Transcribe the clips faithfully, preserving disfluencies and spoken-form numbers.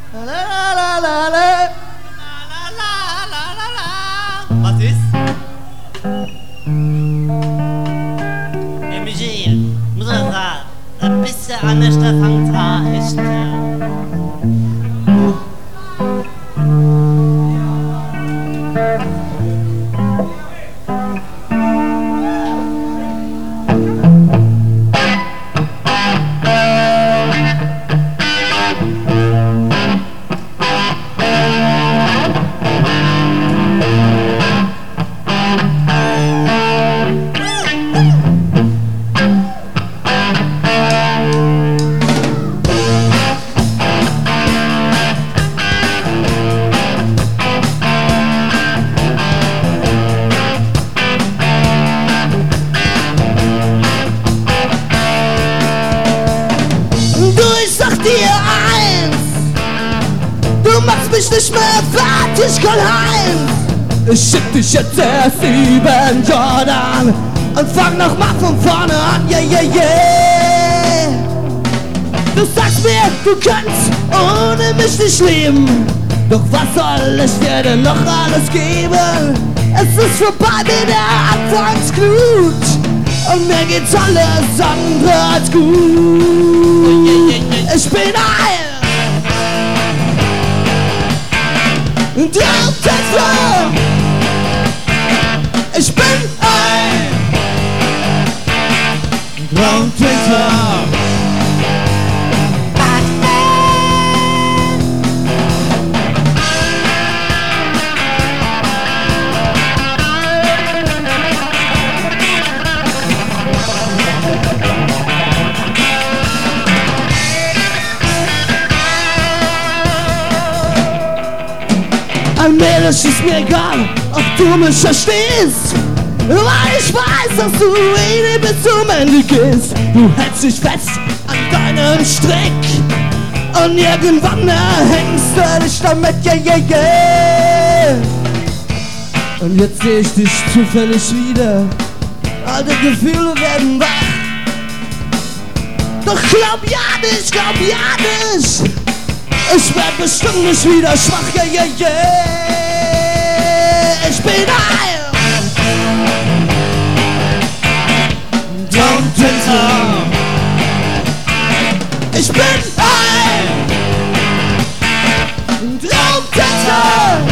La la la la la. Was ist? Emil, muss man sagen, ein bisschen anders der Fang da ist. Nicht mehr fertig, Karl-Heinz. Ich schick dich jetzt erst über den Jordan und fang noch mal von vorne an, yeah, yeah, yeah. Du sagst mir, du kannst ohne mich nicht leben, doch was soll ich dir denn noch alles geben? Es ist vorbei mit der Anfangsglut und mir geht's alles andere als gut. Ich bin ein Traumtänzer, ich bin ein Traumtänzer. Ein Mädel ist mir egal, ob du mich verstehst, weil ich weiß, dass du eh bis zum Ende gehst. Du hältst dich fest an deinem Strick und irgendwann erhängst du dich damit, yeah, yeah, yeah. Und jetzt seh ich dich zufällig wieder, alte Gefühle werden wach. Doch glaub ja nicht, glaub ja nicht, ich werd bestimmt nicht wieder schwach, yeah, yeah, yeah. Ich bin ein Traumtänzer. Ich bin ein Traumtänzer.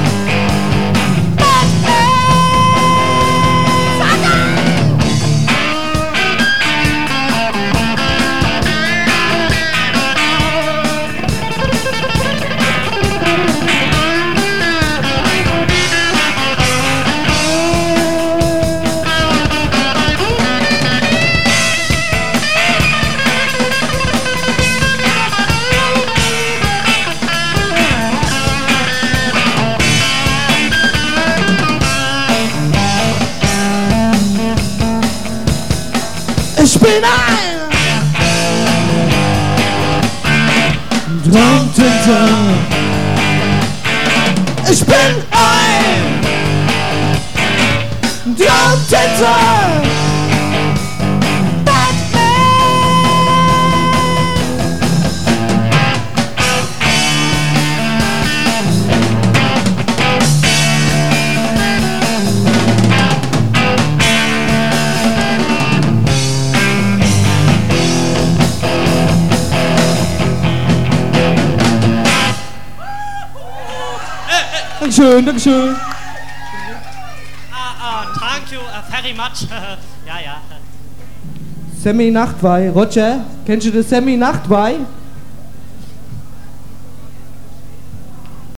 Ich bin ein Traumtänzer. Ich bin ein Traumtänzer. Dankeschön, Dankeschön. Ah, ah, thank you uh, very much. Ja, ja. Sammy Nachtwey, Roger, kennst du den Sammy Nachtwey?